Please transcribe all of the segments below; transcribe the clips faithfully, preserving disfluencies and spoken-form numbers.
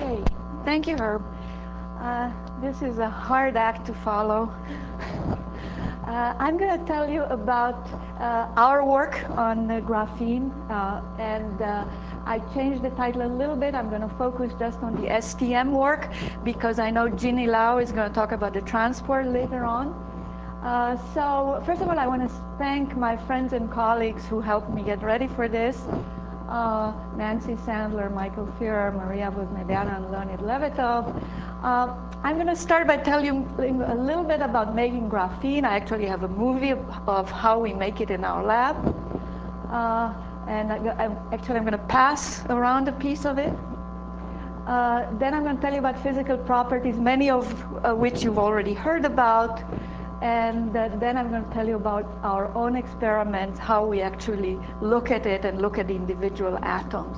Okay, thank you, Herb. Uh, this is a hard act to follow. Uh, I'm going to tell you about uh, our work on uh, graphene, uh, and uh, I changed the title a little bit. I'm going to focus just on the S T M work because I know Ginny Lau is going to talk about the transport later on. Uh, so first of all, I want to thank my friends and colleagues who helped me get ready for this. Uh, Nancy Sandler, Michael Führer, Maria Vozmediana, and Leonid Levitov. Uh, I'm going to start by telling you a little bit about making graphene. I actually have a movie of, of how we make it in our lab. Uh, and I, I, actually, I'm going to pass around a piece of it. Uh, then I'm going to tell you about physical properties, many of uh, which you've already heard about. And uh, then I'm going to tell you about our own experiments, how we actually look at it and look at the individual atoms.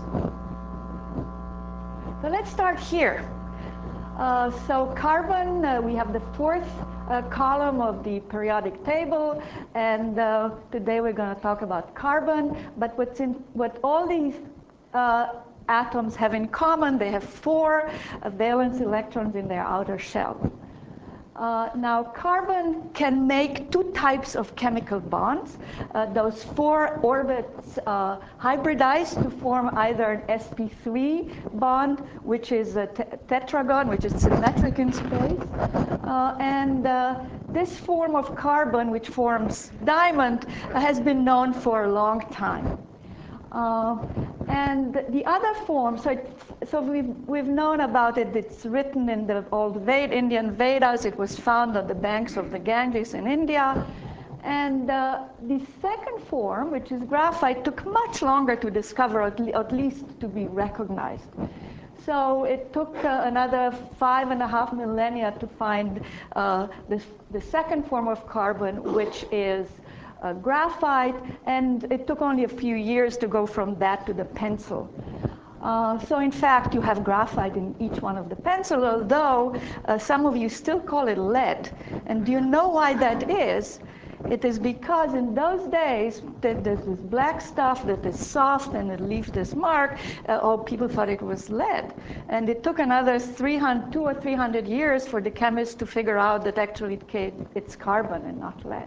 So let's start here. Uh, so carbon, uh, we have the fourth uh, column of the periodic table, and uh, today we're going to talk about carbon. But what's in, what all these uh, atoms have in common, they have four uh, valence electrons in their outer shell. Uh, now, carbon can make two types of chemical bonds. Uh, those four orbits uh, hybridize to form either an s p three bond, which is a tetragon, which is symmetric in space. Uh, and uh, this form of carbon, which forms diamond, uh, has been known for a long time. Uh, and the other form, so, it, so we've, we've known about it, it's written in the old Ved, Indian Vedas, it was found on the banks of the Ganges in India. And uh, the second form, which is graphite, took much longer to discover, at, le at least to be recognized. So it took uh, another five and a half millennia to find uh, this, the second form of carbon, which is Uh, graphite, and it took only a few years to go from that to the pencil. Uh, so in fact, you have graphite in each one of the pencils, although uh, some of you still call it lead. And do you know why that is? It is because in those days, there's this black stuff that is soft and it leaves this mark. Uh, oh, people thought it was lead. And it took another three hundred, two or three hundred years for the chemists to figure out that actually it, it's carbon and not lead.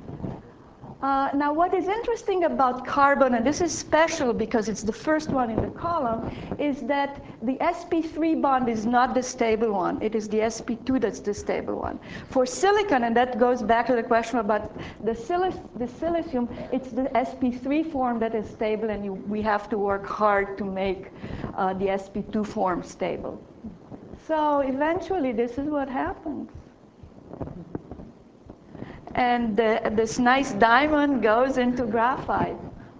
Uh, now, what is interesting about carbon, and this is special because it's the first one in the column, is that the s p three bond is not the stable one. It is the s p two that's the stable one. For silicon, and that goes back to the question about the, silic the silicium, it's the s p three form that is stable, and you, we have to work hard to make uh, the s p two form stable. So eventually, this is what happens. And uh, this nice diamond goes into graphite.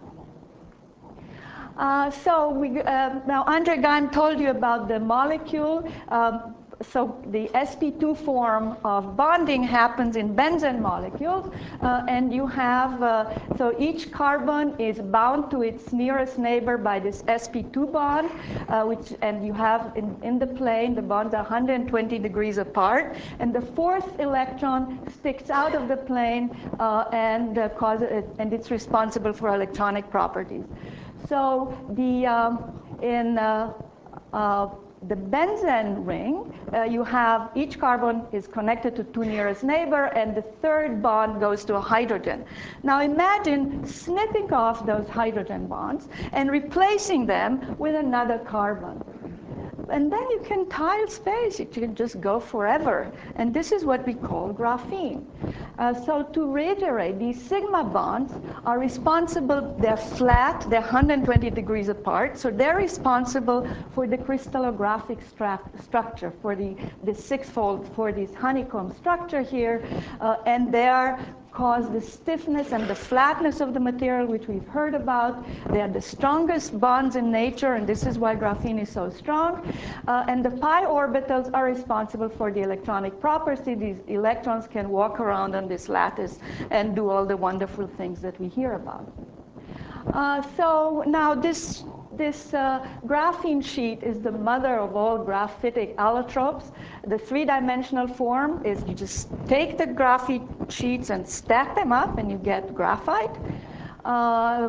Uh, so we, uh, now Andre Geim told you about the molecule. Um, so the s p two form of bonding happens in benzene molecules, uh, and you have, uh, so each carbon is bound to its nearest neighbor by this s p two bond, uh, which, and you have in, in the plane, the bonds are one hundred twenty degrees apart, and the fourth electron sticks out of the plane, uh, and, uh, cause it, and it's responsible for electronic properties. So the, um, in uh, uh, the benzene ring, uh, you have each carbon is connected to two nearest neighbor, and the third bond goes to a hydrogen. Now imagine snipping off those hydrogen bonds and replacing them with another carbon. And then you can tile space. You can just go forever. And this is what we call graphene. Uh, so to reiterate, these sigma bonds are responsible, they're flat, they're one hundred twenty degrees apart, so they're responsible for the crystallographic structure, for the, the six-fold, for this honeycomb structure here, uh, and they are cause the stiffness and the flatness of the material, which we've heard about. They are the strongest bonds in nature, and this is why graphene is so strong. Uh, and the pi orbitals are responsible for the electronic property. These electrons can walk around on this lattice and do all the wonderful things that we hear about. Uh, so now this This uh, graphene sheet is the mother of all graphitic allotropes. The three-dimensional form is you just take the graphene sheets and stack them up, and you get graphite. Uh,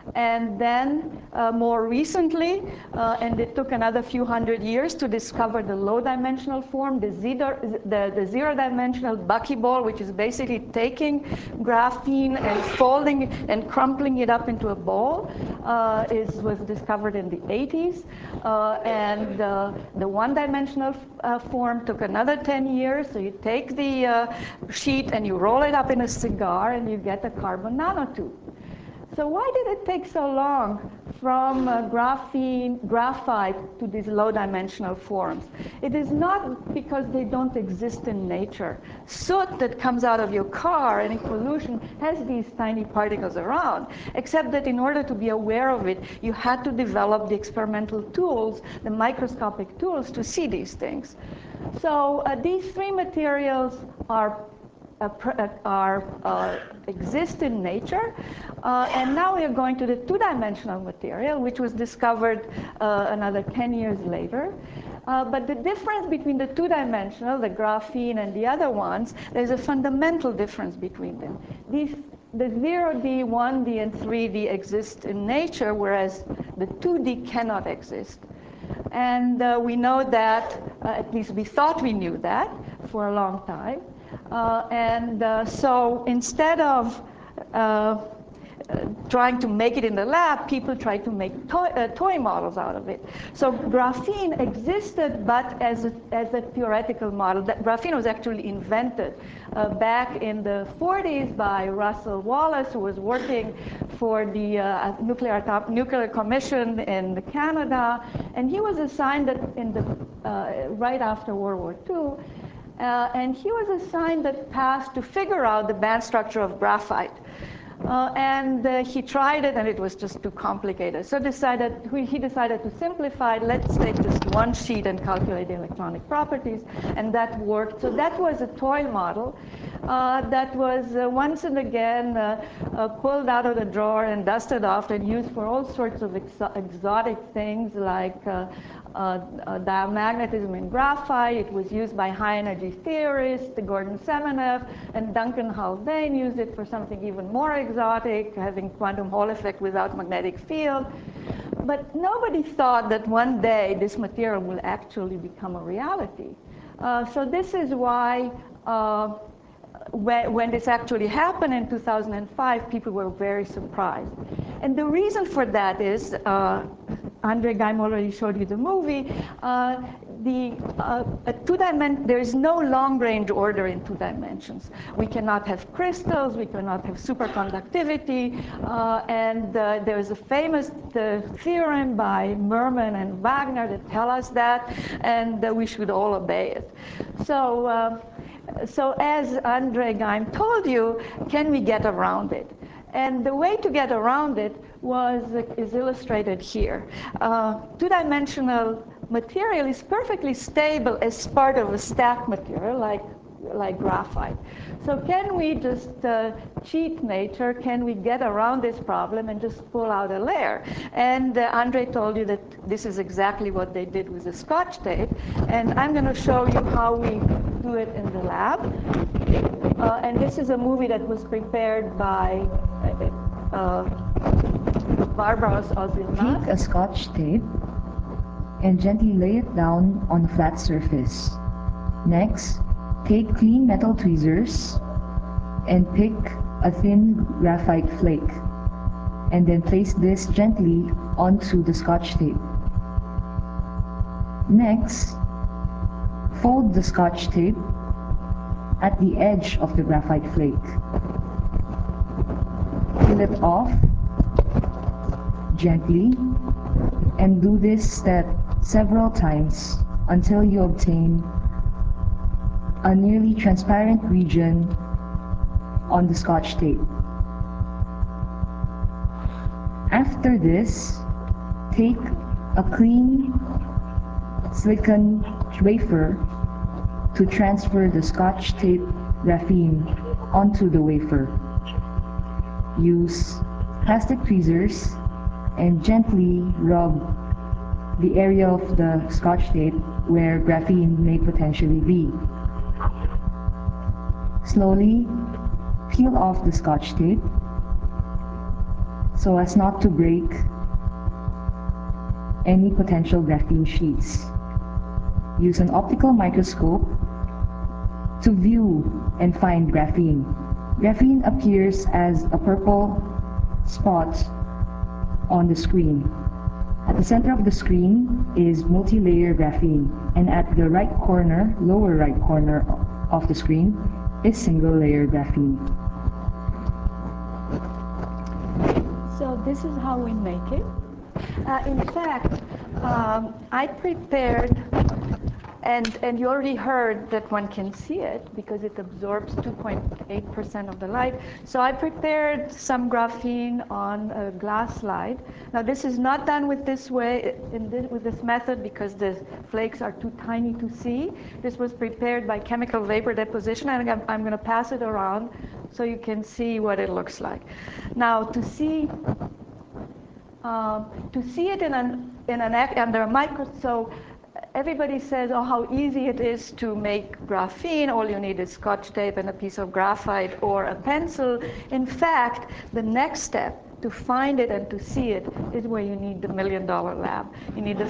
And then uh, more recently, uh, and it took another few hundred years to discover the low-dimensional form, the, zero, the, the zero-dimensional buckyball, which is basically taking graphene and folding it and crumpling it up into a ball, uh, is, was discovered in the eighties. Uh, and uh, the one-dimensional uh, form took another ten years. So you take the uh, sheet and you roll it up in a cigar, and you get a carbon nanotube. So why did it take so long from uh, graphene, graphite to these low-dimensional forms? It is not because they don't exist in nature. Soot that comes out of your car, any pollution, has these tiny particles around, except that in order to be aware of it, you had to develop the experimental tools, the microscopic tools to see these things. So uh, these three materials are Uh, uh, are, uh, exist in nature. Uh, and now we are going to the two-dimensional material, which was discovered uh, another ten years later. Uh, but the difference between the two-dimensional, the graphene, and the other ones, there's a fundamental difference between them. These, the zero D, one D, and three D exist in nature, whereas the two D cannot exist. And uh, we know that, uh, at least we thought we knew that for a long time. Uh, and uh, so instead of uh, Uh, trying to make it in the lab, people tried to make toy, uh, toy models out of it. So graphene existed, but as a, as a theoretical model. That graphene was actually invented uh, back in the forties by Russell Wallace, who was working for the uh, Nuclear, Nuclear Commission in Canada. And he was assigned that in the, uh, right after World War Two. Uh, and he was assigned that task to figure out the band structure of graphite. Uh, and uh, he tried it, and it was just too complicated. So decided, he decided to simplify it. Let's take just one sheet and calculate the electronic properties, and that worked. So that was a toy model uh, that was uh, once and again uh, uh, pulled out of the drawer and dusted off and used for all sorts of exo exotic things like uh, Uh, uh, diamagnetism in graphite. It was used by high-energy theorists, Gordon Semenev, and Duncan Haldane used it for something even more exotic, having quantum Hall effect without magnetic field. But nobody thought that one day this material will actually become a reality. Uh, so this is why uh, when, when this actually happened in two thousand five, people were very surprised. And the reason for that is, uh, Andre Geim already showed you the movie. Uh, the uh, a two dimension, there is no long-range order in two dimensions. We cannot have crystals. We cannot have superconductivity. Uh, and uh, there is a famous uh, theorem by Merman and Wagner that tell us that, and uh, we should all obey it. So, uh, so as Andre Geim told you, can we get around it? And the way to get around it was, is illustrated here. Uh, two-dimensional material is perfectly stable as part of a stack material, like, like graphite. So can we just uh, cheat nature? Can we get around this problem and just pull out a layer? And uh, Andre told you that this is exactly what they did with the Scotch tape. And I'm going to show you how we do it in the lab. Uh, and this is a movie that was prepared by uh, Barbara Ozilman. Take a Scotch tape and gently lay it down on a flat surface. Next, take clean metal tweezers and pick a thin graphite flake, and then place this gently onto the Scotch tape. Next, fold the Scotch tape at the edge of the graphite flake. Peel it off gently, and do this step several times until you obtain a nearly transparent region on the Scotch tape. After this, take a clean silicon wafer to transfer the Scotch tape graphene onto the wafer. Use plastic tweezers and gently rub the area of the Scotch tape where graphene may potentially be. Slowly peel off the Scotch tape. so as not to break any potential graphene sheets. Use an optical microscope to view and find graphene. Graphene appears as a purple spot on the screen. At the center of the screen is multi-layer graphene, and at the right corner, lower right corner of the screen is single-layer graphene. So this is how we make it. Uh, in fact, um, I prepared, and, and you already heard that one can see it because it absorbs two point eight percent of the light. So I prepared some graphene on a glass slide. Now this is not done with this way, in this, with this method, because the flakes are too tiny to see. This was prepared by chemical vapor deposition, and I'm, I'm going to pass it around so you can see what it looks like. Now to see Um, to see it in an, in an under a microscope, everybody says, oh, how easy it is to make graphene. All you need is Scotch tape and a piece of graphite or a pencil. In fact, the next step to find it and to see it is where you need the million dollar lab. You need the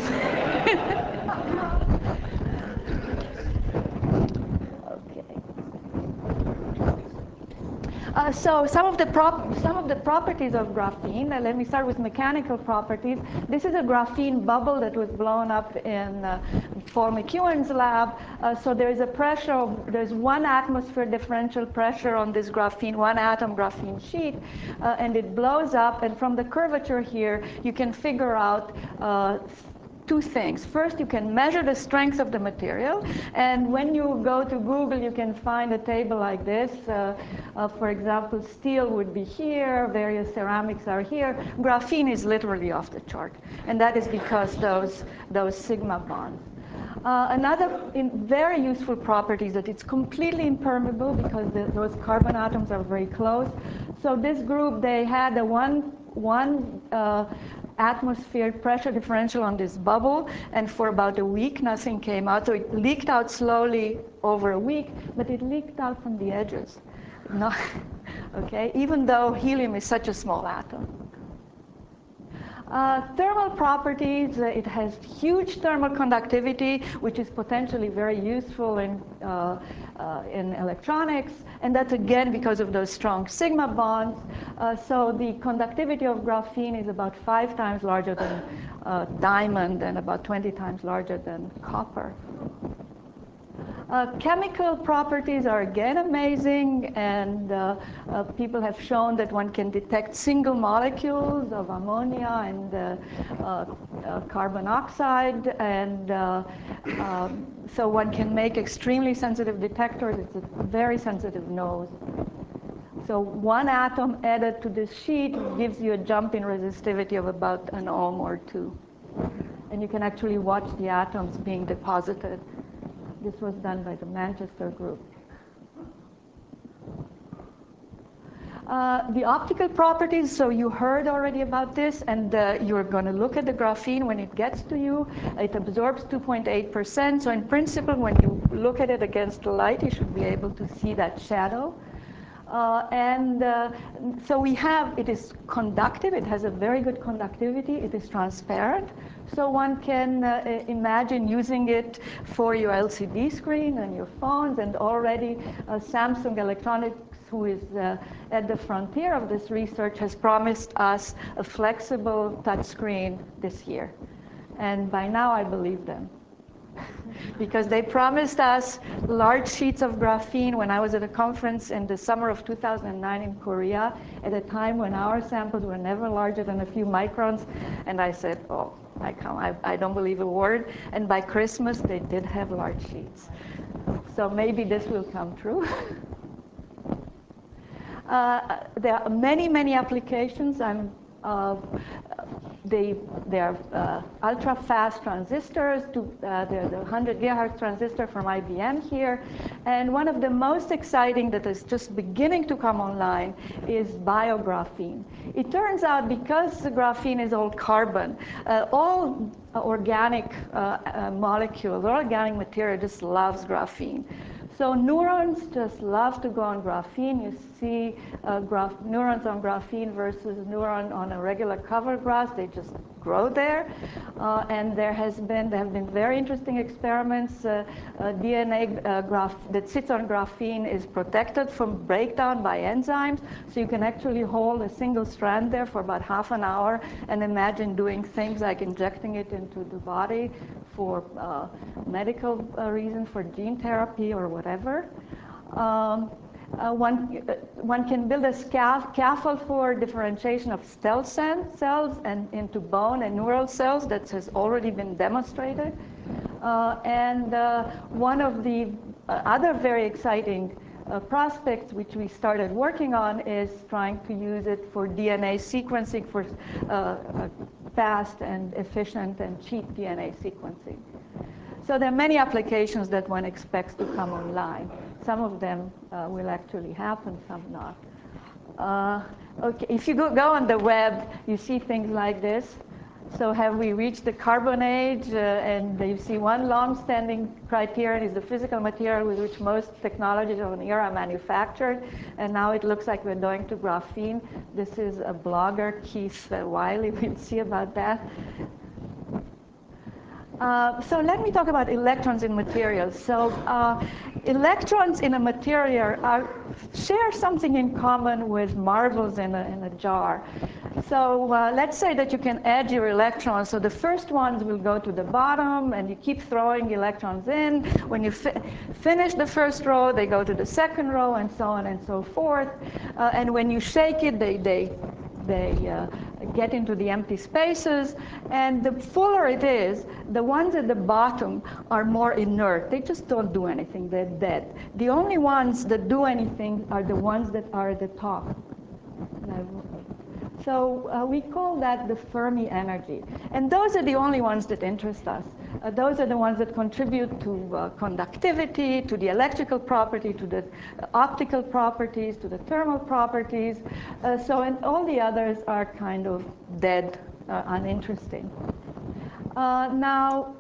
Uh, so some of the prop some of the properties of graphene. Uh, let me start with mechanical properties. This is a graphene bubble that was blown up in uh, Paul McEwen's lab. Uh, so there is a pressure of, there's one atmosphere differential pressure on this graphene, one atom graphene sheet, uh, and it blows up. And from the curvature here, you can figure out uh, two things. First, you can measure the strength of the material, and when you go to Google, you can find a table like this. Uh, uh, for example, steel would be here, various ceramics are here. Graphene is literally off the chart, and that is because those, those sigma bonds. Uh, another in very useful property is that it's completely impermeable because the, those carbon atoms are very close. So this group, they had a one, one uh, atmospheric pressure differential on this bubble, and for about a week nothing came out. So it leaked out slowly over a week, but it leaked out from the edges. No, okay, even though helium is such a small atom. Uh, thermal properties, uh, it has huge thermal conductivity, which is potentially very useful in, uh, uh, in electronics, and that's again because of those strong sigma bonds. Uh, so the conductivity of graphene is about five times larger than uh, diamond and about twenty times larger than copper. Uh, chemical properties are again amazing, and uh, uh, people have shown that one can detect single molecules of ammonia and uh, uh, uh, carbon oxide, and uh, um, so one can make extremely sensitive detectors. It's a very sensitive nose. So one atom added to this sheet gives you a jump in resistivity of about an ohm or two. And you can actually watch the atoms being deposited. This was done by the Manchester group. Uh, the optical properties, so you heard already about this, and uh, you're going to look at the graphene when it gets to you. It absorbs two point eight percent, so in principle, when you look at it against the light, you should be able to see that shadow. Uh, and uh, so we have, it is conductive, it has a very good conductivity, it is transparent. So one can uh, imagine using it for your L C D screen and your phones, and already uh, Samsung Electronics, who is uh, at the frontier of this research, has promised us a flexible touchscreen this year. And by now I believe them. Because they promised us large sheets of graphene when I was at a conference in the summer of two thousand nine in Korea, at a time when our samples were never larger than a few microns. And I said, oh, I, can't, I, I don't believe a word. And by Christmas, they did have large sheets. So maybe this will come true. uh, there are many, many applications. I'm uh, They, they are uh, ultra-fast transistors. To, uh, there's a one hundred gigahertz transistor from I B M here. And one of the most exciting that is just beginning to come online is biographene. It turns out because the graphene is all carbon, uh, all organic uh, uh, molecules, all organic material just loves graphene. So neurons just love to go on graphene. You see uh, graph neurons on graphene versus neuron on a regular cover grass. They just grow there. Uh, and there has been there have been very interesting experiments. Uh, uh, D N A uh, graph that sits on graphene is protected from breakdown by enzymes, so you can actually hold a single strand there for about half an hour and imagine doing things like injecting it into the body for uh, medical uh, reasons, for gene therapy or whatever. Um, Uh, one, uh, one can build a scaffold for differentiation of stem cell cells and into bone and neural cells. That has already been demonstrated. Uh, and uh, one of the uh, other very exciting uh, prospects which we started working on is trying to use it for D N A sequencing, for uh, fast and efficient and cheap D N A sequencing. So there are many applications that one expects to come online. Some of them uh, will actually happen, some not. Uh, okay, if you go, go on the web, you see things like this. So have we reached the carbon age? Uh, and you see one long-standing criterion is the physical material with which most technologies of an era are manufactured. And now it looks like we're going to graphene. This is a blogger, Keith uh, Wiley. We'll see about that. Uh, so let me talk about electrons in materials. So uh, electrons in a material are, share something in common with marbles in a, in a jar. So uh, let's say that you can add your electrons. So the first ones will go to the bottom, and you keep throwing electrons in. When you fi finish the first row, they go to the second row, and so on and so forth. Uh, and when you shake it, they, they, they uh, get into the empty spaces. And the fuller it is, the ones at the bottom are more inert. They just don't do anything. They're dead. The only ones that do anything are the ones that are at the top. So uh, we call that the Fermi energy. And those are the only ones that interest us. Uh, those are the ones that contribute to uh, conductivity, to the electrical property, to the uh, optical properties, to the thermal properties. Uh, so and all the others are kind of dead, uh, uninteresting. Uh, now,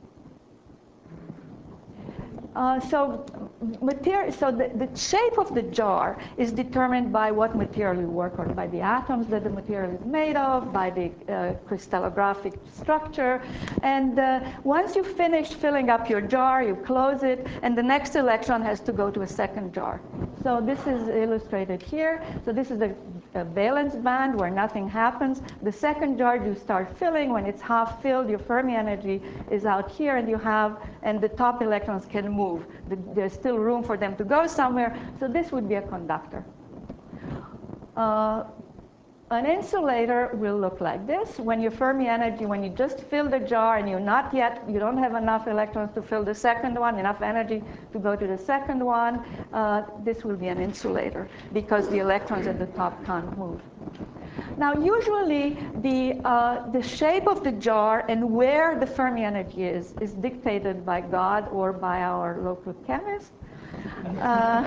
Uh, so material, so the, the shape of the jar is determined by what material you work on, by the atoms that the material is made of, by the uh, crystallographic structure. And uh, once you finish filling up your jar, you close it, and the next electron has to go to a second jar. So this is illustrated here. So this is the a valence band where nothing happens. The second jar you start filling. When it's half filled, your Fermi energy is out here, and you have, and the top electrons can move. The, there's still room for them to go somewhere. So this would be a conductor. Uh, An insulator will look like this. When your Fermi energy, when you just fill the jar and you're not yet, you don't have enough electrons to fill the second one, enough energy to go to the second one, uh, this will be an insulator because the electrons at the top can't move. Now, usually the, uh, the shape of the jar and where the Fermi energy is is dictated by God or by our local chemist. Uh,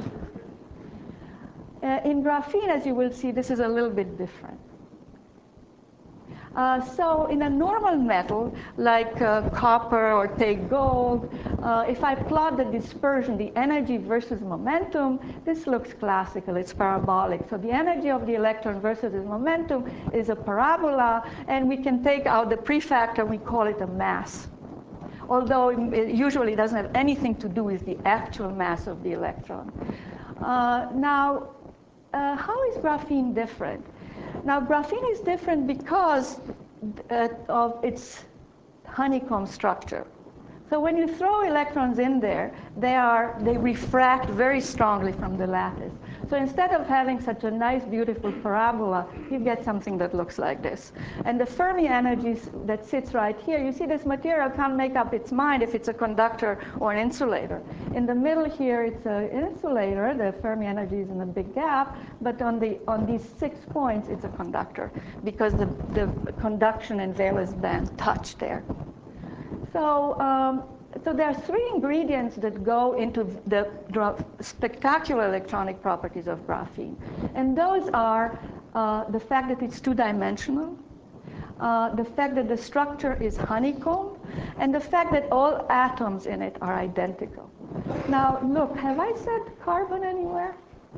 Uh, in graphene, as you will see, this is a little bit different. Uh, so in a normal metal, like uh, copper or take gold, uh, if I plot the dispersion, the energy versus momentum, this looks classical. It's parabolic. So the energy of the electron versus its momentum is a parabola, and we can take out the prefactor, we call it a mass. Although it usually doesn't have anything to do with the actual mass of the electron. Uh, now, Uh, how is graphene different? Now, graphene is different because uh, of its honeycomb structure. So when you throw electrons in there, they are they refract very strongly from the lattice. So instead of having such a nice, beautiful parabola, you get something that looks like this. And the Fermi energy that sits right here, you see this material can't make up its mind if it's a conductor or an insulator. In the middle here, it's an insulator. The Fermi energy is in a big gap. But on, the, on these six points, it's a conductor because the, the conduction and valence band touch there. So, um, so there are three ingredients that go into the spectacular electronic properties of graphene. And those are uh, the fact that it's two-dimensional, uh, the fact that the structure is honeycomb, and the fact that all atoms in it are identical. Now, look, have I said carbon anywhere?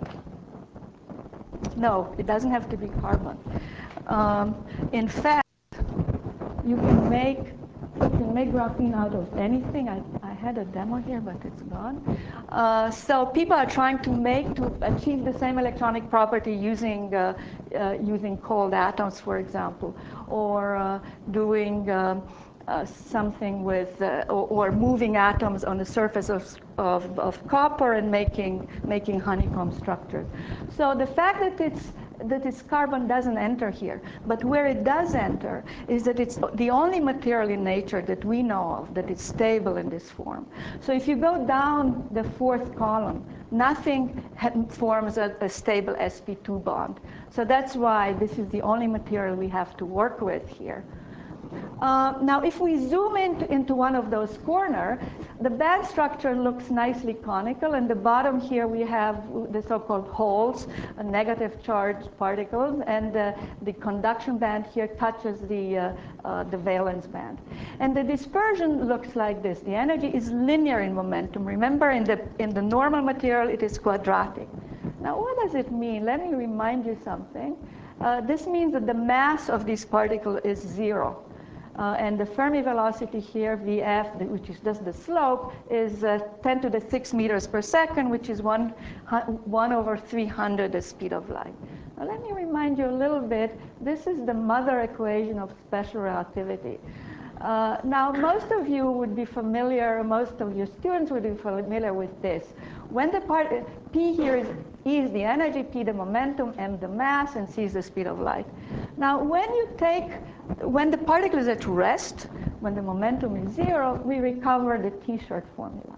No, it doesn't have to be carbon. Um, in fact, you can make you can make graphene out of anything. I, I had a demo here, but it's gone. Uh, so people are trying to make to achieve the same electronic property using uh, uh, using cold atoms, for example, or uh, doing uh, uh, something with uh, or, or moving atoms on the surface of, of of copper and making making honeycomb structures. So the fact that it's that its carbon doesn't enter here. But where it does enter is that it's the only material in nature that we know of that is stable in this form. So if you go down the fourth column, nothing forms a, a stable s p two bond. So that's why this is the only material we have to work with here. Uh, now, if we zoom into, into one of those corners, the band structure looks nicely conical. And the bottom here, we have the so-called holes, uh, negative charged particles. And uh, the conduction band here touches the, uh, uh, the valence band. And the dispersion looks like this. The energy is linear in momentum. Remember, in the, in the normal material, it is quadratic. Now, what does it mean? Let me remind you something. Uh, this means that the mass of this particle is zero. Uh, and the Fermi velocity here, V F, which is just the slope, is uh, ten to the six meters per second, which is one, one over three hundred the speed of light. Now let me remind you a little bit, this is the mother equation of special relativity. Uh, now, most of you would be familiar, most of your students would be familiar with this. When the part, P here is E is the energy, P the momentum, M the mass, and C is the speed of light. Now, when you take, when the particle is at rest, when the momentum is zero, we recover the T-shirt formula.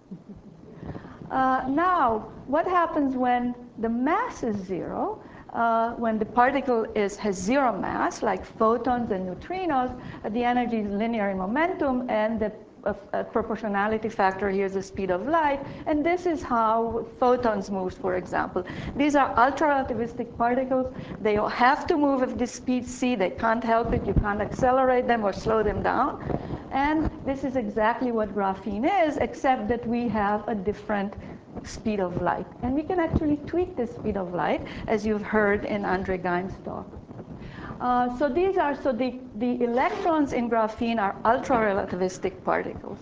Uh, now, what happens when the mass is zero? Uh, when the particle is, has zero mass, like photons and neutrinos, uh, the energy is linear in momentum, and the uh, uh, proportionality factor here is the speed of light. And this is how photons move, for example. These are ultra-relativistic particles. They have to move at the speed c. They can't help it. You can't accelerate them or slow them down. And this is exactly what graphene is, except that we have a different speed of light. And we can actually tweak the speed of light, as you've heard in Andre Geim's talk. Uh, so these are, so the, the electrons in graphene are ultra-relativistic particles.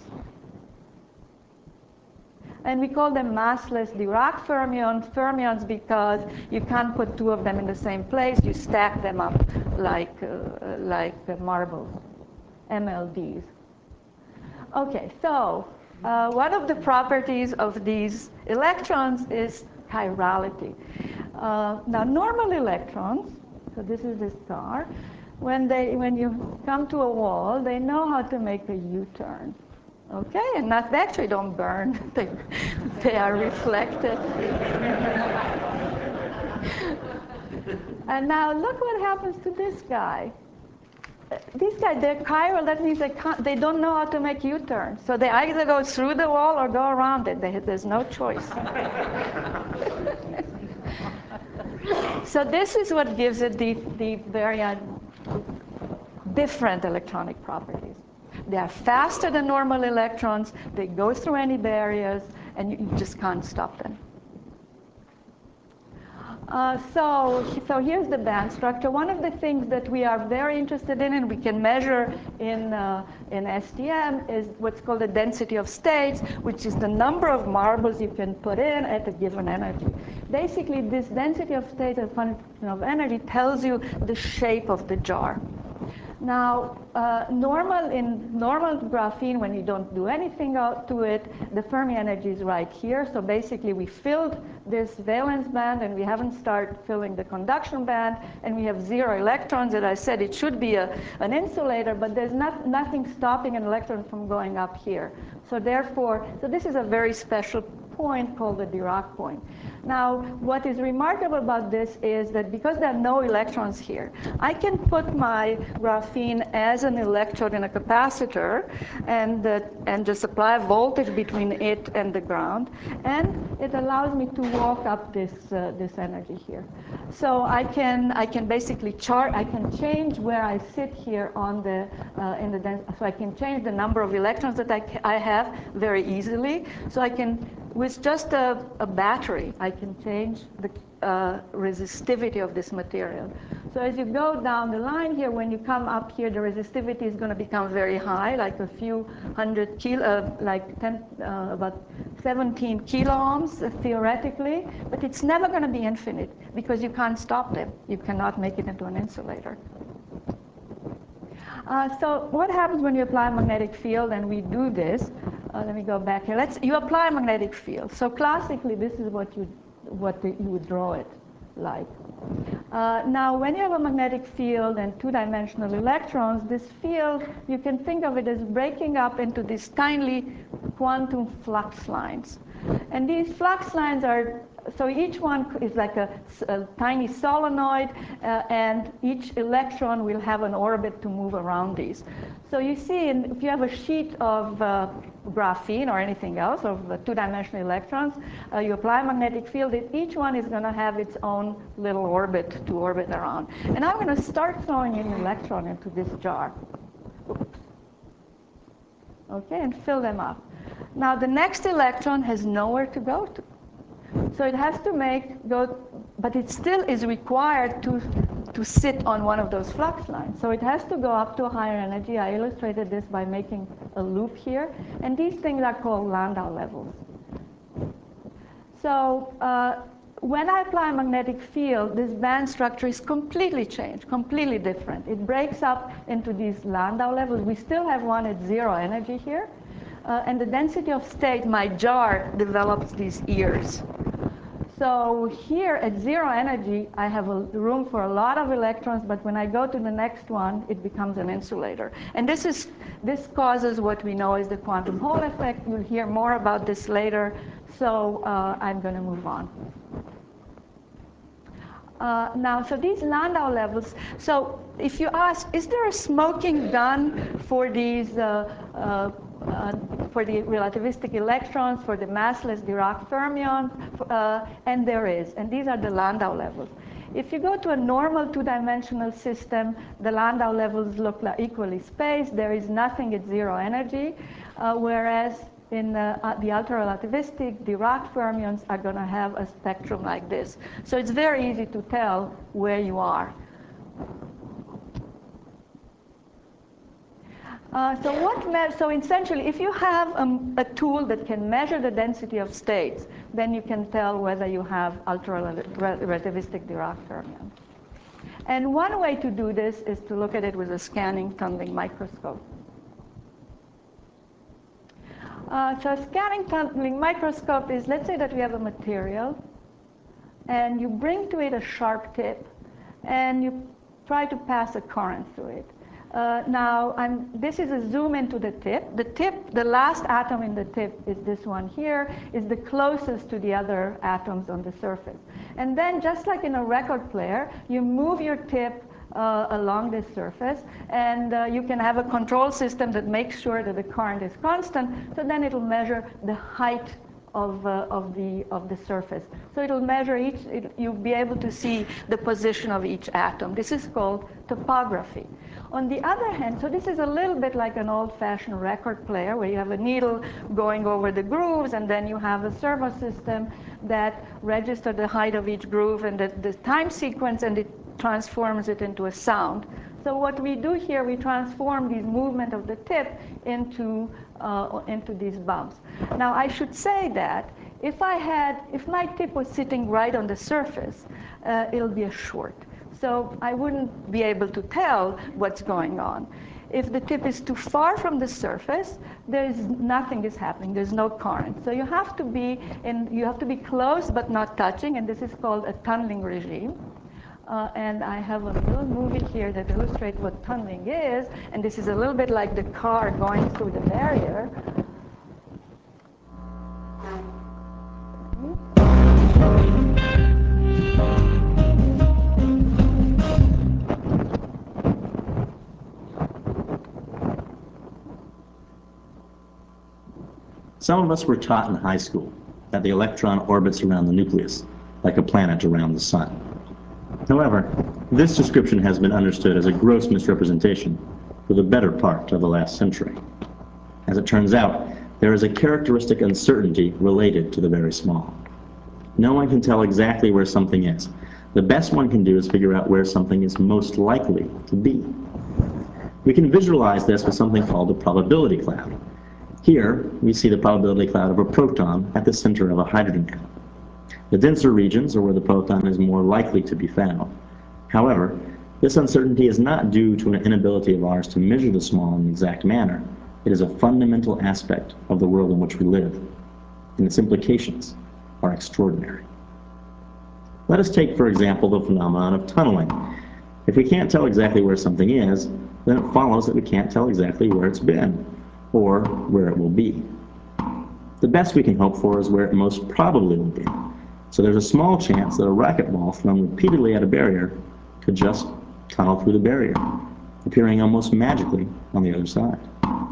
And we call them massless Dirac fermions, fermions because you can't put two of them in the same place. You stack them up like, uh, like uh, marbles, M L Ds. Okay, so uh, one of the properties of these electrons is chirality. Uh, now, normal electrons, so this is the star, when, they, when you come to a wall, they know how to make a U-turn. Okay, and not, they actually don't burn, they, they are reflected. And now look what happens to this guy. These guys, they're chiral, that means they, can't, they don't know how to make U-turns. So they either go through the wall or go around it. They, there's no choice. So this is what gives it the, the very uh, different electronic properties. They are faster than normal electrons. They go through any barriers, and you, you just can't stop them. Uh, so, so here's the band structure. One of the things that we are very interested in and we can measure in, uh, in S T M is what's called the density of states, which is the number of marbles you can put in at a given energy. Basically, this density of states as a function of energy tells you the shape of the jar. Now, uh, normal in normal graphene, when you don't do anything out to it, the Fermi energy is right here. So basically, we filled this valence band, and we haven't started filling the conduction band, and we have zero electrons. As I said, it should be a, an insulator, but there's not, nothing stopping an electron from going up here. So therefore, so this is a very special point called the Dirac point. Now, what is remarkable about this is that because there are no electrons here, I can put my graphene as an electrode in a capacitor and, uh, and just apply voltage between it and the ground, and it allows me to walk up this, uh, this energy here. So I can, I can basically chart, I can change where I sit here on the, uh, in the, so I can change the number of electrons that I, I have very easily. So I can, with just a, a battery, I can change the uh, resistivity of this material. So as you go down the line here, when you come up here, the resistivity is going to become very high, like a few hundred kilo, uh, like ten, uh, about seventeen kilo ohms uh, theoretically, but it's never going to be infinite because you can't stop them. You cannot make it into an insulator. Uh, so what happens when you apply a magnetic field, and we do this? Uh, let me go back here. Let's, you apply a magnetic field. So classically, this is what you, what the, you would draw it like. Uh, now, when you have a magnetic field and two-dimensional electrons, this field, you can think of it as breaking up into these tiny quantum flux lines. And these flux lines are, so each one is like a, a tiny solenoid, uh, and each electron will have an orbit to move around these. So you see, in, if you have a sheet of uh, graphene or anything else, of uh, two-dimensional electrons, uh, you apply a magnetic field, and each one is going to have its own little orbit to orbit around. And I'm going to start throwing an electron into this jar. Oops. Okay, and fill them up. Now, the next electron has nowhere to go to. So it has to make, go, but it still is required to, to sit on one of those flux lines. So it has to go up to a higher energy. I illustrated this by making a loop here. And these things are called Landau levels. So uh, when I apply a magnetic field, this band structure is completely changed, completely different. It breaks up into these Landau levels. We still have one at zero energy here. Uh, and the density of state, my jar, develops these ears. So here at zero energy, I have a room for a lot of electrons, but when I go to the next one, it becomes an insulator. And this is, this causes what we know as the quantum Hall effect. You'll hear more about this later, so uh, I'm going to move on. Uh, now, so these Landau levels, so if you ask, is there a smoking gun for these, uh, uh, uh, for the relativistic electrons, for the massless Dirac fermions? Uh, and there is, and these are the Landau levels. If you go to a normal two-dimensional system, the Landau levels look like equally spaced. There is nothing at zero energy, uh, whereas in uh, uh, the ultra-relativistic, Dirac fermions are going to have a spectrum like this. So it's very easy to tell where you are. Uh, so what? So essentially, if you have um, a tool that can measure the density of states, then you can tell whether you have ultra-relativistic Dirac fermions. And one way to do this is to look at it with a scanning tunneling microscope. Uh, so a scanning tunneling microscope is, let's say that we have a material, and you bring to it a sharp tip, and you try to pass a current through it. Uh, now, I'm, this is a zoom into the tip. The tip, the last atom in the tip is this one here, is the closest to the other atoms on the surface. And then, just like in a record player, you move your tip Uh, along this surface, and uh, you can have a control system that makes sure that the current is constant, so then it'll measure the height of, uh, of, the, of the surface. So it'll measure each, it, you'll be able to see the position of each atom. This is called topography. On the other hand, so this is a little bit like an old-fashioned record player where you have a needle going over the grooves, and then you have a servo system that registers the height of each groove and the, the time sequence, and it transforms it into a sound. So what we do here, we transform these movement of the tip into, uh, into these bumps. Now, I should say that if I had, if my tip was sitting right on the surface, uh, it'll be a short. So I wouldn't be able to tell what's going on. If the tip is too far from the surface, there's nothing is happening. There's no current. So you have to be in, you have to be close but not touching, and this is called a tunneling regime. Uh, and I have a little movie here that illustrates what tunneling is, and this is a little bit like the car going through the barrier. Some of us were taught in high school that the electron orbits around the nucleus, like a planet around the sun. However, this description has been understood as a gross misrepresentation for the better part of the last century. As it turns out, there is a characteristic uncertainty related to the very small. No one can tell exactly where something is. The best one can do is figure out where something is most likely to be. We can visualize this with something called a probability cloud. Here, we see the probability cloud of a proton at the center of a hydrogen atom. The denser regions are where the proton is more likely to be found. However, this uncertainty is not due to an inability of ours to measure the small in an exact manner. It is a fundamental aspect of the world in which we live, and its implications are extraordinary. Let us take, for example, the phenomenon of tunneling. If we can't tell exactly where something is, then it follows that we can't tell exactly where it's been, or where it will be. The best we can hope for is where it most probably will be. So there's a small chance that a racquetball thrown repeatedly at a barrier could just tunnel through the barrier, appearing almost magically on the other side.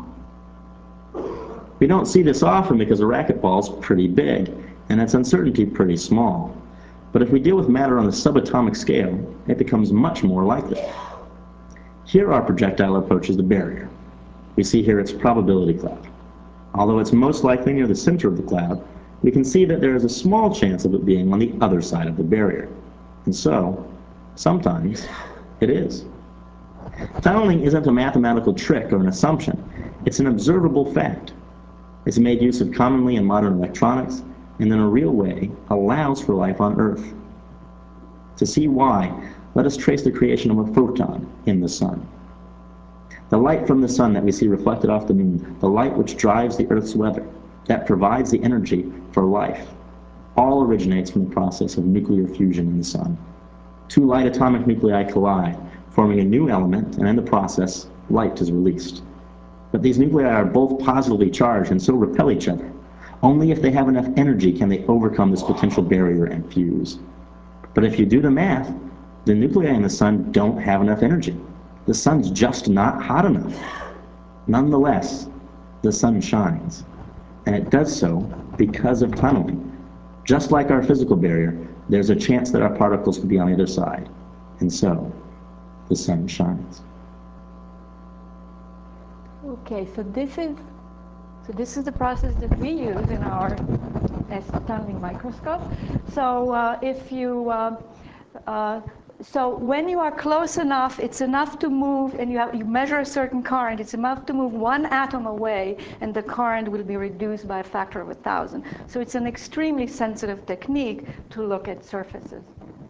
We don't see this often because a racquetball's pretty big, and its uncertainty pretty small. But if we deal with matter on the subatomic scale, it becomes much more likely. Here our projectile approaches the barrier. We see here its probability cloud. Although it's most likely near the center of the cloud, we can see that there is a small chance of it being on the other side of the barrier. And so, sometimes, it is. Tunneling isn't a mathematical trick or an assumption. It's an observable fact. It's made use of commonly in modern electronics, and in a real way allows for life on Earth. To see why, let us trace the creation of a photon in the sun. The light from the sun that we see reflected off the moon, the light which drives the Earth's weather, that provides the energy for life, all originates from the process of nuclear fusion in the sun. Two light atomic nuclei collide, forming a new element, and in the process, light is released. But these nuclei are both positively charged and so repel each other. Only if they have enough energy can they overcome this potential barrier and fuse. But if you do the math, the nuclei in the sun don't have enough energy. The sun's just not hot enough. Nonetheless, the sun shines. And it does so because of tunneling. Just like our physical barrier, there's a chance that our particles could be on the other side. And so, the sun shines. Okay, so this is so this is the process that we use in our S tunneling microscope. So uh, if you uh, uh, so when you are close enough, it's enough to move, and you have, you measure a certain current. It's enough to move one atom away, and the current will be reduced by a factor of a thousand. So it's an extremely sensitive technique to look at surfaces.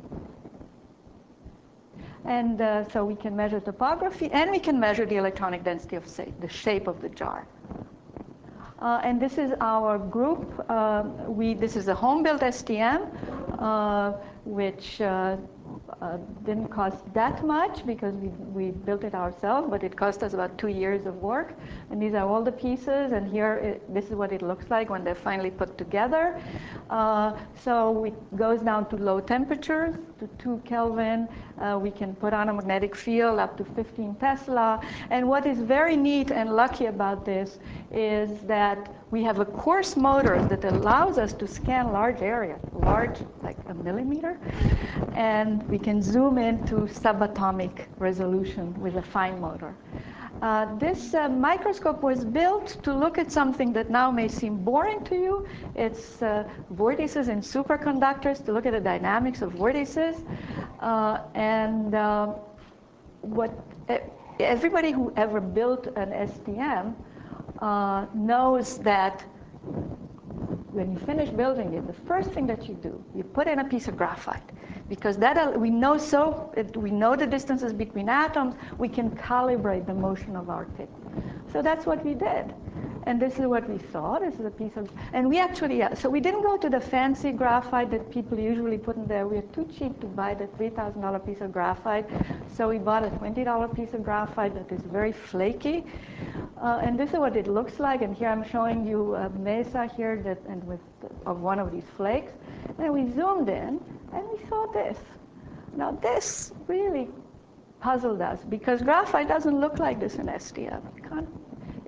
And uh, so we can measure topography, and we can measure the electronic density of, say, the shape of the jar. Uh, and this is our group. Uh, we, this is a home-built S T M, uh, which uh, uh, didn't cost that much because we, we built it ourselves, but it cost us about two years of work. And these are all the pieces, and here, it, this is what it looks like when they're finally put together. Uh, so it goes down to low temperatures, to two Kelvin. Uh, we can put on a magnetic field up to fifteen Tesla. And what is very neat and lucky about this is that we have a coarse motor that allows us to scan large areas, large, like a millimeter, and we can zoom into subatomic resolution with a fine motor. Uh, this uh, microscope was built to look at something that now may seem boring to you. It's uh, vortices in superconductors, to look at the dynamics of vortices. Uh, and uh, what everybody who ever built an S T M uh, knows that when you finish building it, the first thing that you do, you put in a piece of graphite, because that we know so we know the distances between atoms. We can calibrate the motion of our tip. So that's what we did, and this is what we saw. This is a piece of, and we actually uh, so we didn't go to the fancy graphite that people usually put in there. We are too cheap to buy the three thousand dollar piece of graphite, so we bought a twenty dollar piece of graphite that is very flaky. Uh, and this is what it looks like. And here I'm showing you a mesa here that, and with of one of these flakes. And we zoomed in, and we saw this. Now this really puzzled us because graphite doesn't look like this in S T M. It, can't, it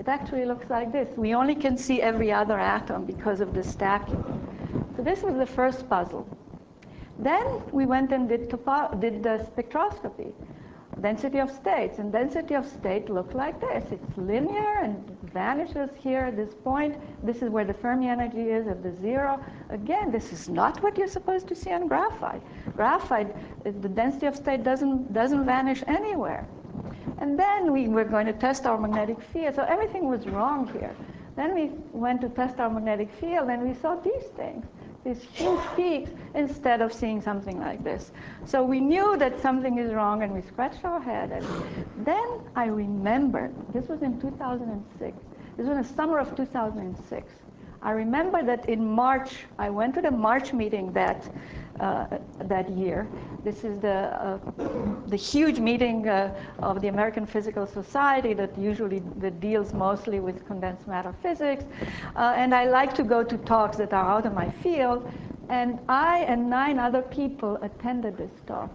actually looks like this. We only can see every other atom because of the stacking. So this was the first puzzle. Then we went and did, topo did the spectroscopy, density of states. And density of state looked like this. It's linear and vanishes here at this point. This is where the Fermi energy is at the zero. Again, this is not what you're supposed to see on graphite. Graphite, the density of state doesn't, doesn't vanish anywhere. And then we were going to test our magnetic field. So everything was wrong here. Then we went to test our magnetic field, and we saw these things, these huge peaks, instead of seeing something like this. So we knew that something is wrong, and we scratched our head. And then I remembered, this was in two thousand six. This was in the summer of two thousand six. I remember that in March, I went to the March meeting that, uh, that year. This is the, uh, the huge meeting uh, of the American Physical Society that usually that deals mostly with condensed matter physics. Uh, and I like to go to talks that are out of my field. And I and nine other people attended this talk.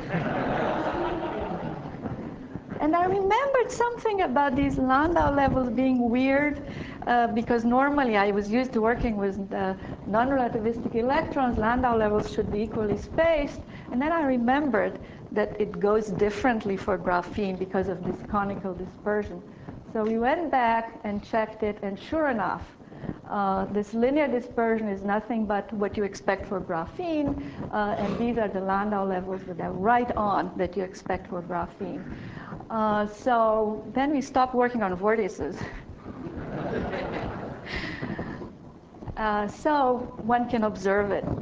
And I remembered something about these Landau levels being weird, uh, because normally I was used to working with uh, non-relativistic electrons. Landau levels should be equally spaced. And then I remembered that it goes differently for graphene because of this conical dispersion. So we went back and checked it, and sure enough, Uh, this linear dispersion is nothing but what you expect for graphene, uh, and these are the Landau levels that are right on that you expect for graphene. Uh, so then we stopped working on vortices. uh, so one can observe it.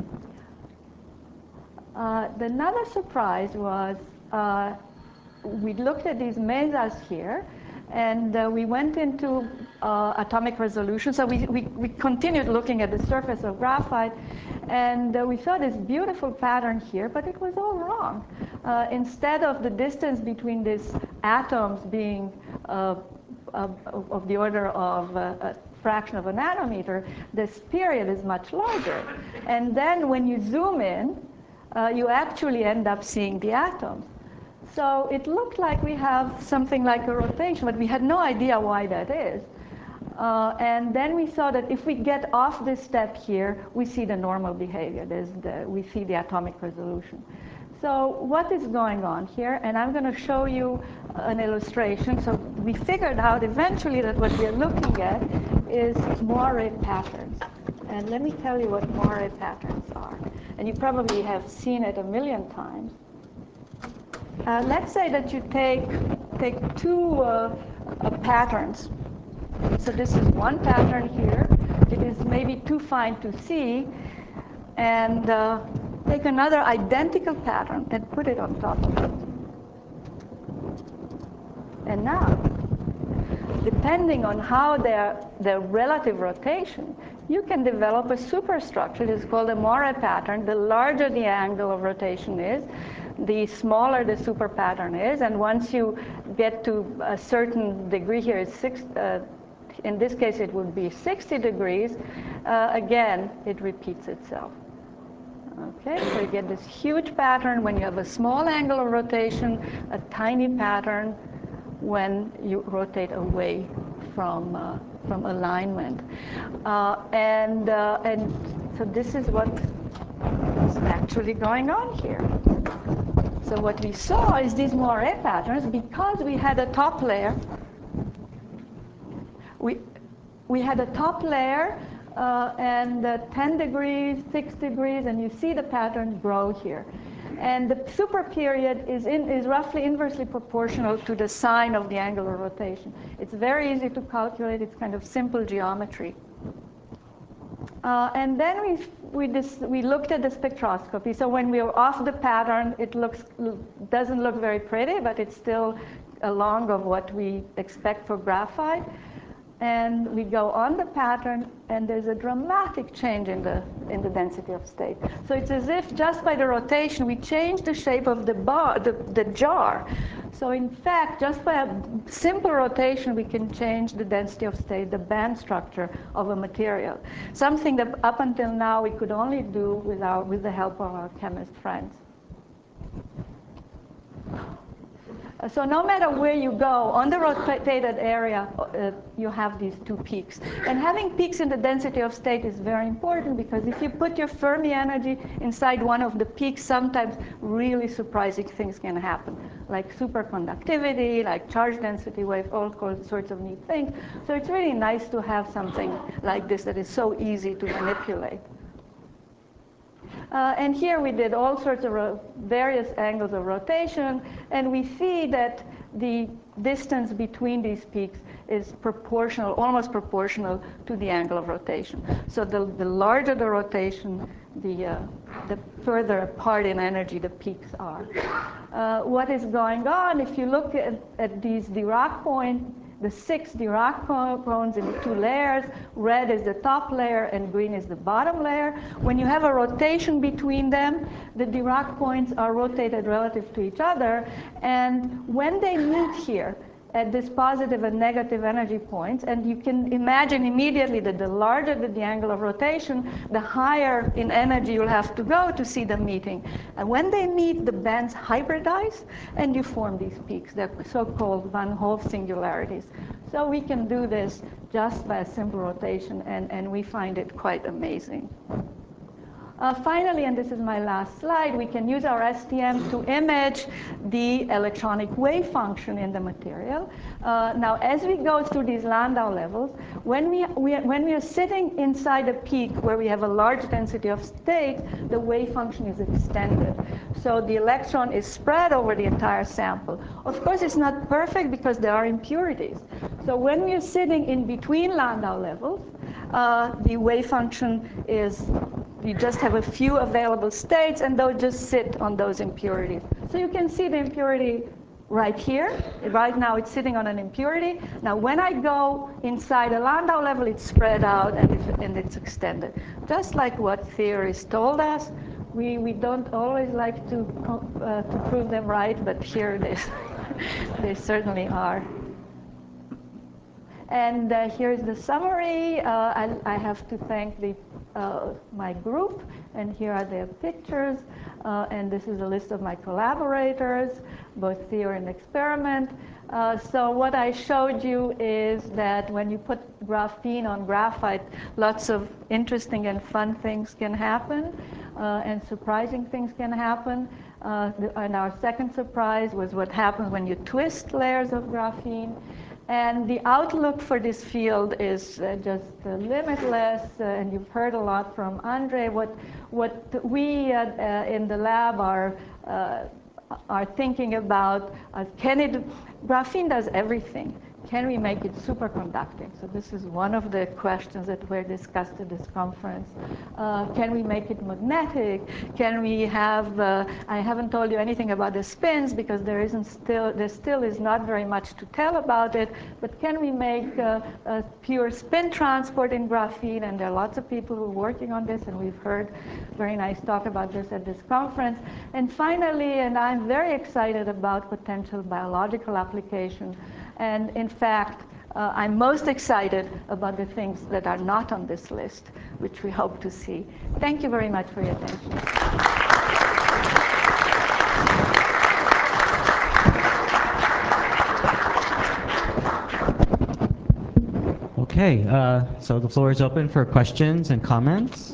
Uh, another surprise was uh, we looked at these mesas here, and uh, we went into uh, atomic resolution. So we, we, we continued looking at the surface of graphite, and uh, we saw this beautiful pattern here, but it was all wrong. Uh, instead of the distance between these atoms being uh, of, of the order of uh, a fraction of a nanometer, this period is much larger. And then when you zoom in, uh, you actually end up seeing the atoms. So it looked like we have something like a rotation, but we had no idea why that is. Uh, and then we saw that if we get off this step here, we see the normal behavior. There's the, we see the atomic resolution. So what is going on here? And I'm going to show you an illustration. So we figured out eventually that what we're looking at is moire patterns. And let me tell you what moire patterns are. And you probably have seen it a million times. Uh, let's say that you take, take two uh, uh, patterns. So this is one pattern here. It is maybe too fine to see. And uh, take another identical pattern and put it on top of it. And now, depending on how their, their relative rotation, you can develop a superstructure. It is called a moire pattern. The larger the angle of rotation is, the smaller the super pattern is. And once you get to a certain degree here, it's six, uh, in this case it would be sixty degrees, uh, again, it repeats itself. Okay, so you get this huge pattern when you have a small angle of rotation, a tiny pattern when you rotate away from, uh, from alignment. Uh, and, uh, and so this is what is actually going on here. So what we saw is these moire patterns because we had a top layer. We, we had a top layer uh, and uh, ten degrees, six degrees, and you see the pattern grow here. And the super period is, in, is roughly inversely proportional to the sine of the angular rotation. It's very easy to calculate. It's kind of simple geometry. Uh, and then we, we, dis, we looked at the spectroscopy. So when we were off the pattern, it looks, doesn't look very pretty, but it's still along of what we expect for graphite. And we go on the pattern, and there's a dramatic change in the, in the density of state. So it's as if just by the rotation, we change the shape of the, bar, the, the jar. So in fact, just by a simple rotation, we can change the density of state, the band structure of a material. Something that up until now we could only do with, our, with the help of our chemist friends. Uh, so no matter where you go, on the rotated area, uh, you have these two peaks. And having peaks in the density of state is very important, because if you put your Fermi energy inside one of the peaks, sometimes really surprising things can happen, like superconductivity, like charge density waves, all sorts of neat things. So it's really nice to have something like this that is so easy to manipulate. Uh, and here we did all sorts of various angles of rotation, and we see that the distance between these peaks is proportional, almost proportional to the angle of rotation. So the, the larger the rotation, the, uh, the further apart in energy the peaks are. Uh, what is going on, if you look at, at these Dirac points, the six Dirac cones in the two layers, red is the top layer and green is the bottom layer. When you have a rotation between them, the Dirac points are rotated relative to each other, and when they meet here at this positive and negative energy points, and you can imagine immediately that the larger the, the angle of rotation, the higher in energy you'll have to go to see them meeting. And when they meet, the bands hybridize, and you form these peaks. They're so-called Van Hove singularities. So we can do this just by a simple rotation, and, and we find it quite amazing. Uh, finally, and this is my last slide, we can use our S T M to image the electronic wave function in the material. Uh, now, as we go through these Landau levels, when we, we, when we are sitting inside a peak where we have a large density of state, the wave function is extended. So the electron is spread over the entire sample. Of course, it's not perfect because there are impurities. So when we are sitting in between Landau levels, uh, the wave function is, you just have a few available states, and they'll just sit on those impurities. So you can see the impurity right here. Right now, it's sitting on an impurity. Now, when I go inside a Landau level, it's spread out, and it's, and it's extended. Just like what theorists told us. We, we don't always like to, uh, to prove them right, but here they, they certainly are. And uh, here's the summary. Uh, I, I have to thank the, uh, my group, and here are their pictures. Uh, and this is a list of my collaborators, both theory and experiment. Uh, so what I showed you is that when you put graphene on graphite, lots of interesting and fun things can happen, uh, and surprising things can happen. Uh, the, and our second surprise was what happens when you twist layers of graphene. And the outlook for this field is uh, just uh, limitless, uh, and you've heard a lot from Andre. What, what we uh, uh, in the lab are, uh, are thinking about, uh, can it, graphene does everything. Can we make it superconducting? So this is one of the questions that were discussed at this conference. Uh, can we make it magnetic? Can we have, uh, I haven't told you anything about the spins because there isn't still, there still is not very much to tell about it, but can we make uh, a pure spin transport in graphene? And there are lots of people who are working on this, and we've heard very nice talk about this at this conference. And finally, and I'm very excited about potential biological application. And in fact, uh, I'm most excited about the things that are not on this list, which we hope to see. Thank you very much for your attention. Okay, uh, so the floor is open for questions and comments.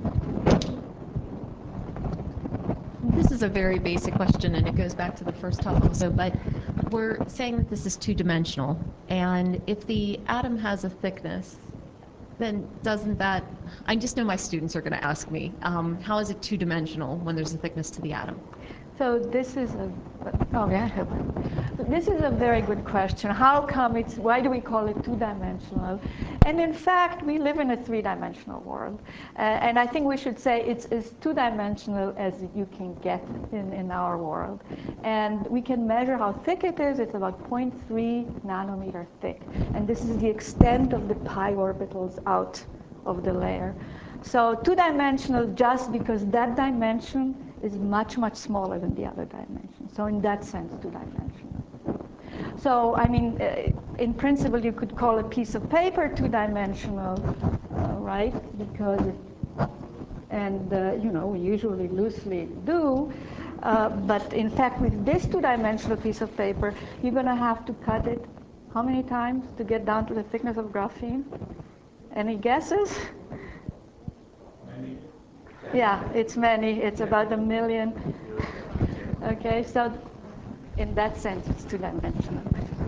This is a very basic question, and it goes back to the first talk also, but we're saying that this is two-dimensional, and if the atom has a thickness, then doesn't that, I just know my students are going to ask me, um, how is it two-dimensional when there's a thickness to the atom? So this is a, oh yeah, this is a very good question. How come it's, why do we call it two-dimensional? And in fact, we live in a three-dimensional world. Uh, and I think we should say it's as two-dimensional as you can get in, in our world. And we can measure how thick it is. It's about zero point three nanometer thick. And this is the extent of the pi orbitals out of the layer. So two-dimensional just because that dimension is much, much smaller than the other dimension. So in that sense, two-dimensional. So, I mean, uh, in principle, you could call a piece of paper two-dimensional, uh, right? Because, it, and, uh, you know, we usually loosely do. Uh, but in fact, with this two-dimensional piece of paper, you're going to have to cut it how many times to get down to the thickness of graphene? Any guesses? Many. Yeah, it's many. It's about a million. Okay, so in that sense, it's two-dimensional.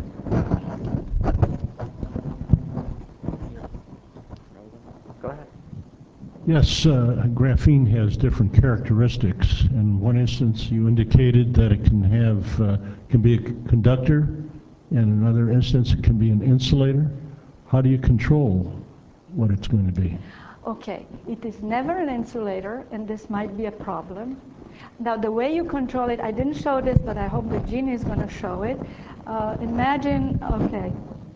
Go ahead. Yes, uh, graphene has different characteristics. In one instance, you indicated that it can have uh, can be a conductor. In another instance, it can be an insulator. How do you control what it's going to be? Okay, it is never an insulator, and this might be a problem. Now, the way you control it, I didn't show this, but I hope Virginia is going to show it. Uh, imagine, okay.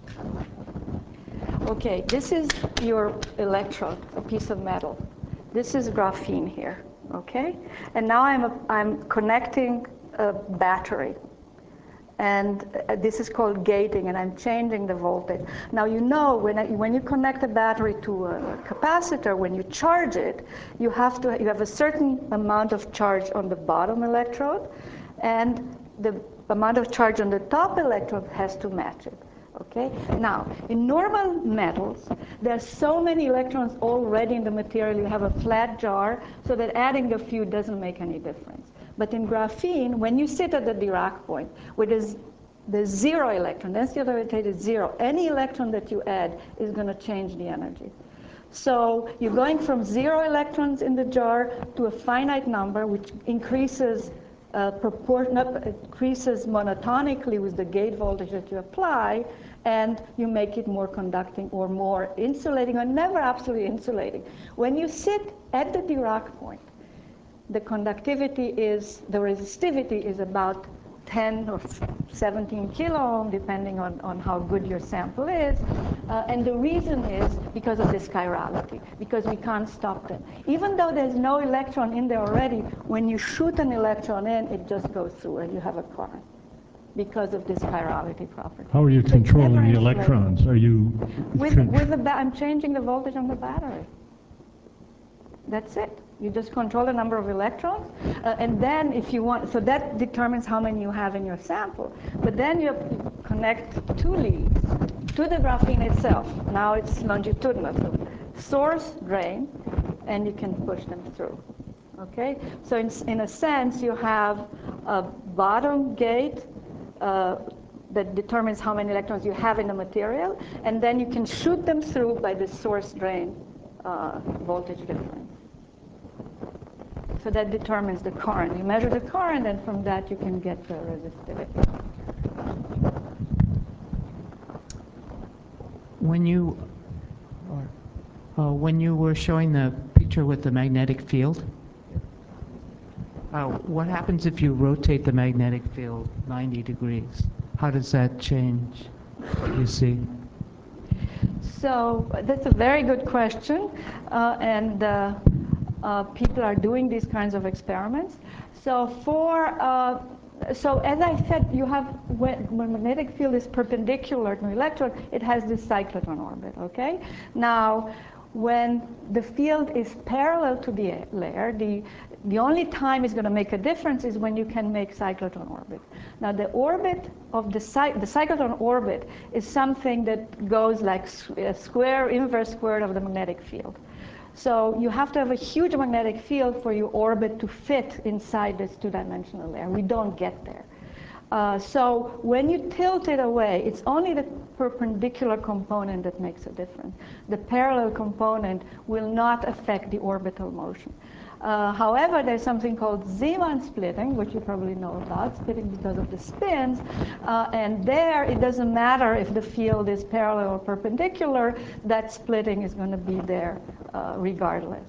Okay, this is your electrode, a piece of metal. This is graphene here, okay? And now I'm, a, I'm connecting a battery. And uh, this is called gating, and I'm changing the voltage. Now, you know, when, I, when you connect a battery to a capacitor, when you charge it, you have to you have a certain amount of charge on the bottom electrode, and the amount of charge on the top electrode has to match it. Okay? Now, in normal metals, there are so many electrons already in the material. You have a flat jar, so that adding a few doesn't make any difference. But in graphene, when you sit at the Dirac point, where there's, there's zero electron, density of the state is zero, any electron that you add is going to change the energy. So you're going from zero electrons in the jar to a finite number, which increases uh, proportion, increases monotonically with the gate voltage that you apply, and you make it more conducting or more insulating, or never absolutely insulating. When you sit at the Dirac point, the conductivity is, the resistivity is about ten or seventeen kilo ohm, depending on, on how good your sample is. Uh, and the reason is because of this chirality, because we can't stop them. Even though there's no electron in there already, when you shoot an electron in, it just goes through and you have a current because of this chirality property. How are you So controlling the electrons? Are you... With, with the ba- I'm changing the voltage on the battery. That's it. You just control the number of electrons, uh, and then if you want, so that determines how many you have in your sample. But then you connect two leads to the graphene itself. Now it's longitudinal, so source, drain, and you can push them through. Okay? So in, in a sense, you have a bottom gate uh, that determines how many electrons you have in the material, and then you can shoot them through by the source-drain uh, voltage difference. So that determines the current. You measure the current, and from that you can get the resistivity. When you, uh, when you were showing the picture with the magnetic field, uh, what happens if you rotate the magnetic field ninety degrees? How does that change what you see? So that's a very good question, uh, and uh, uh, people are doing these kinds of experiments. So for uh, so as I said, you have when, when magnetic field is perpendicular to an electron, it has this cyclotron orbit. Okay. Now, when the field is parallel to the layer, the the only time it's going to make a difference is when you can make cyclotron orbit. Now, the orbit of the cy the cyclotron orbit is something that goes like a square, inverse square of the magnetic field. So you have to have a huge magnetic field for your orbit to fit inside this two-dimensional layer. We don't get there. Uh, so when you tilt it away, it's only the perpendicular component that makes a difference. The parallel component will not affect the orbital motion. Uh, however, there's something called Zeeman splitting, which you probably know about, splitting because of the spins. Uh, and there, it doesn't matter if the field is parallel or perpendicular, that splitting is going to be there uh, regardless.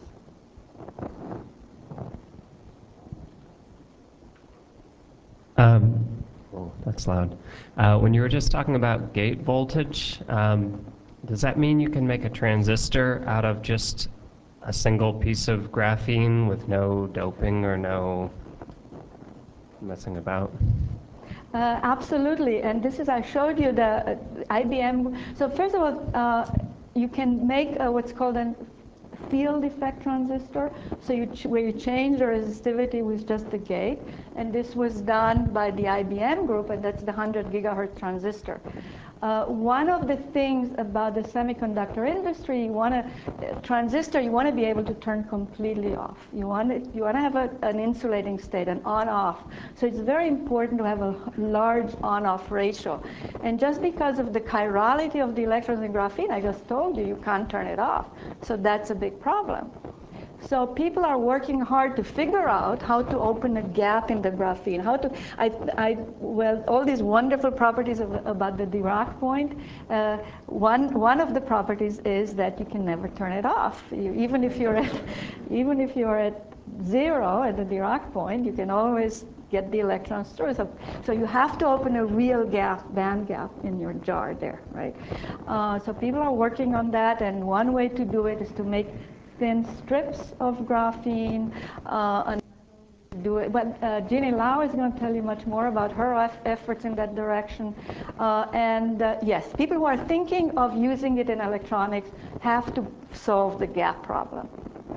Um, oh, that's loud. Uh, when you were just talking about gate voltage, um, does that mean you can make a transistor out of just a single piece of graphene with no doping or no messing about? Uh, absolutely, and this is, I showed you the uh, I B M. So first of all, uh, you can make uh, what's called a field effect transistor, so you ch where you change the resistivity with just the gate, and this was done by the I B M group, and that's the one hundred gigahertz transistor. Uh, one of the things about the semiconductor industry, you want to, uh, transistor, you want to be able to turn completely off. You want it, you want to have a, an insulating state, an on-off. So it's very important to have a large on-off ratio. And just because of the chirality of the electrons in graphene, I just told you, you can't turn it off. So that's a big problem. So people are working hard to figure out how to open a gap in the graphene. How to, I, I, well, all these wonderful properties of, about the Dirac point. Uh, one, one of the properties is that you can never turn it off. You, even if you're at, even if you're at zero at the Dirac point, you can always get the electrons through. So, so you have to open a real gap, band gap in your jar there, right? Uh, so people are working on that, and one way to do it is to make thin strips of graphene. Uh, do it. But uh, Jeannie Lau is going to tell you much more about her efforts in that direction. Uh, and uh, yes, people who are thinking of using it in electronics have to solve the gap problem.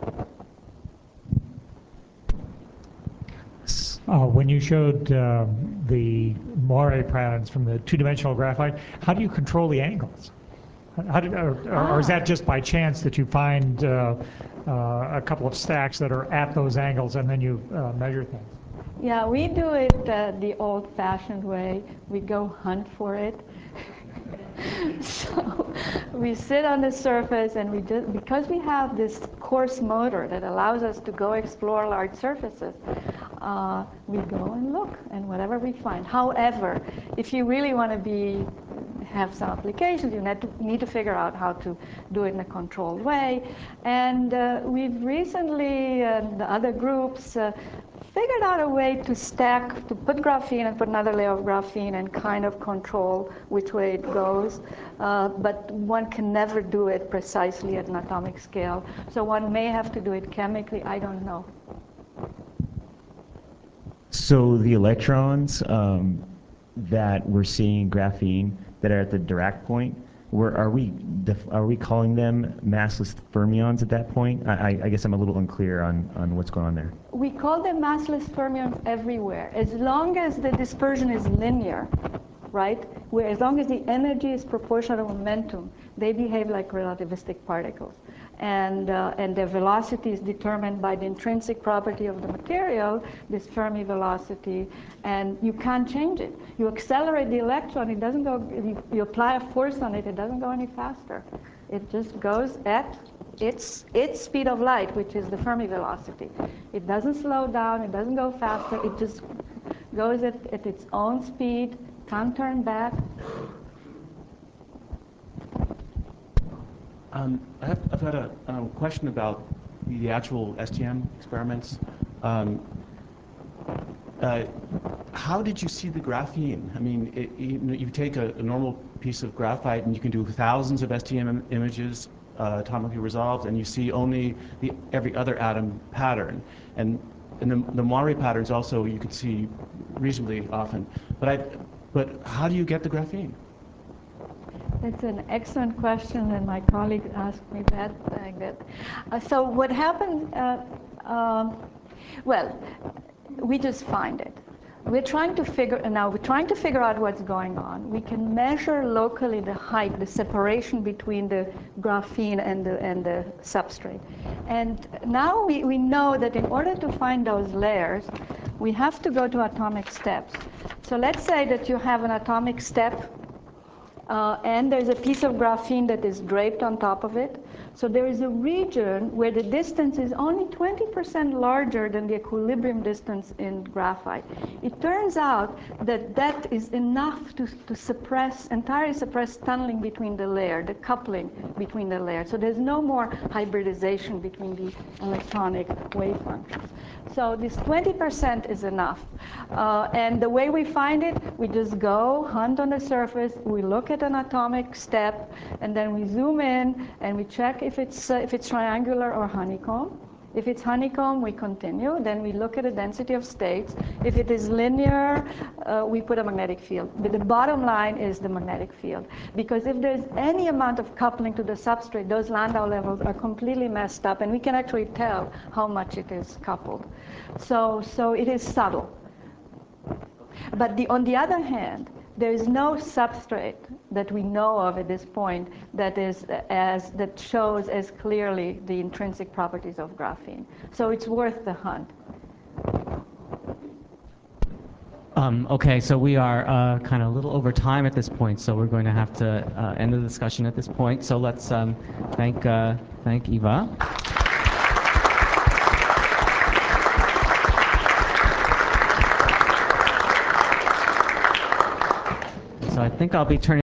Uh, when you showed uh, the Moire patterns from the two-dimensional graphite, how do you control the angles? How did, or, ah. or is that just by chance that you find uh, uh, a couple of stacks that are at those angles and then you uh, measure things? Yeah, we do it uh, the old-fashioned way. We go hunt for it. So we sit on the surface, and we just, because we have this coarse motor that allows us to go explore large surfaces, uh, we go and look, and whatever we find. However, if you really want to be have some applications, you need to, need to figure out how to do it in a controlled way. And uh, we've recently, and uh, the other groups, uh, figured out a way to stack, to put graphene and put another layer of graphene and kind of control which way it goes. Uh, but one can never do it precisely at an atomic scale. So one may have to do it chemically, I don't know. So the electrons um, that we're seeing in graphene that are at the Dirac point, where are we are we calling them massless fermions at that point? I, I guess I'm a little unclear on, on what's going on there. We call them massless fermions everywhere. As long as the dispersion is linear, right? Where as long as the energy is proportional to momentum, they behave like relativistic particles. And, uh, and their velocity is determined by the intrinsic property of the material, this Fermi velocity, and you can't change it. You accelerate the electron, it doesn't go, you, you apply a force on it, it doesn't go any faster. It just goes at its, its speed of light, which is the Fermi velocity. It doesn't slow down, it doesn't go faster, it just goes at, at its own speed, can't turn back. Um, I have, I've got a um, question about the actual S T M experiments. Um, uh, how did you see the graphene? I mean, it, you, you take a, a normal piece of graphite and you can do thousands of S T M im images uh, atomically resolved, and you see only the every other atom pattern. And, and the, the Moire patterns also you can see reasonably often. But, I, but how do you get the graphene? That's an excellent question, and my colleague asked me that. Like that. Uh, so what happened, uh, uh, well, we just find it. We're trying to figure, now we're trying to figure out what's going on. We can measure locally the height, the separation between the graphene and the, and the substrate. And now we, we know that in order to find those layers, we have to go to atomic steps. So let's say that you have an atomic step Uh, and there's a piece of graphene that is draped on top of it. So there is a region where the distance is only twenty percent larger than the equilibrium distance in graphite. It turns out that that is enough to, to suppress, entirely suppress tunneling between the layer, the coupling between the layers. So there's no more hybridization between the electronic wave functions. So this twenty percent is enough. Uh, and the way we find it, we just go, hunt on the surface, we look at an atomic step, and then we zoom in and we check if it's, uh, if it's triangular or honeycomb. If it's honeycomb, we continue. Then we look at the density of states. If it is linear, uh, we put a magnetic field. But the bottom line is the magnetic field. Because if there's any amount of coupling to the substrate, those Landau levels are completely messed up, and we can actually tell how much it is coupled. So, so it is subtle. But the, on the other hand, there is no substrate that we know of at this point that is as that shows as clearly the intrinsic properties of graphene. So it's worth the hunt. Um, okay, so we are uh, kind of a little over time at this point, so we're going to have to uh, end the discussion at this point. So let's um, thank uh, thank Eva. So I think I'll be turning